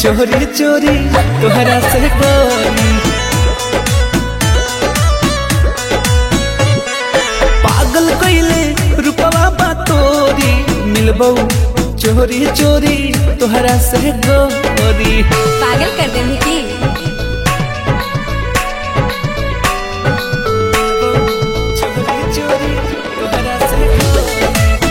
चोरी चोरी तोहरा से गोरी। पागल कइले रूपवा बा तोरी, मिलबो चोरी चोरी तोहरा से गोरी। पागल कर देनी की चोरी चोरी तोहरा से गोरी।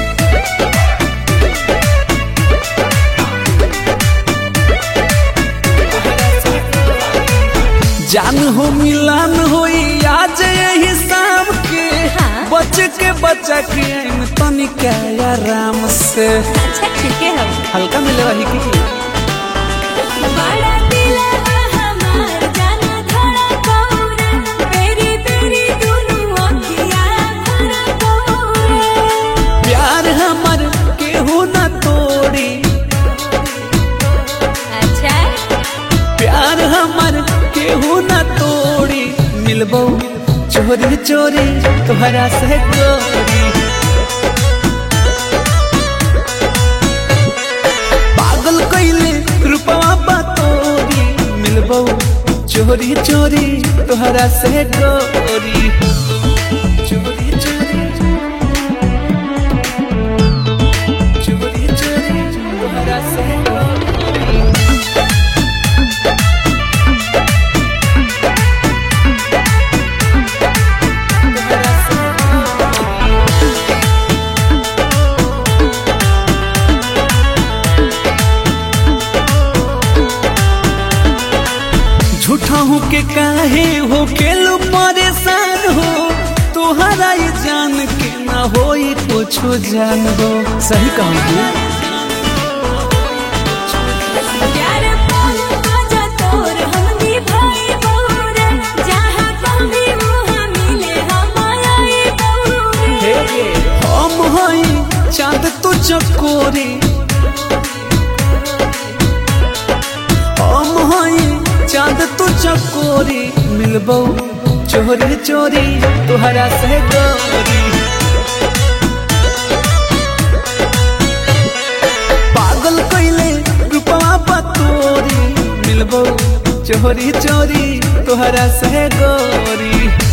जान हो मिलान होई आज यही शाम के, हाँ। बच के बचा के आइम तनिका आराम से। अच्छा ठीक है हम हल्का मिले वही की बड़ा दिलवा हमार जाना धड़ा कौरे, तेरी तेरी दुनू अखियाँ भरा कौरे। प्यार हमर केहू न तोड़ी, अच्छा प्यार हमर केहू न तोड़ी, मिलबो चोरी चोरी तोहरा से गोरी। पागल कइले रूपवा बा तोरी, मिलबो चोरी चोरी तोहरा से गोरी। चोरी चोरी चोरी चोरी तोहरा से गोरी। झूठा हूँ के काहे हो केलू परेशान हो, तोहरा ये जान के ना होई कुछ जान हो। सही कहूँ प्यार पाल बाजा तोर हमनी भाई बौरे, जहाँ कभी वहाँ मिले हमारे बौरे। हम हई चांद तू चकोरी, हम हई चांद तू चकोरी, मिलबो चोरी चोरी तोहरा से गोरी। पागल कइले रूपवा बा तोरी, मिलबो चोरी चोरी तोहरा से गोरी।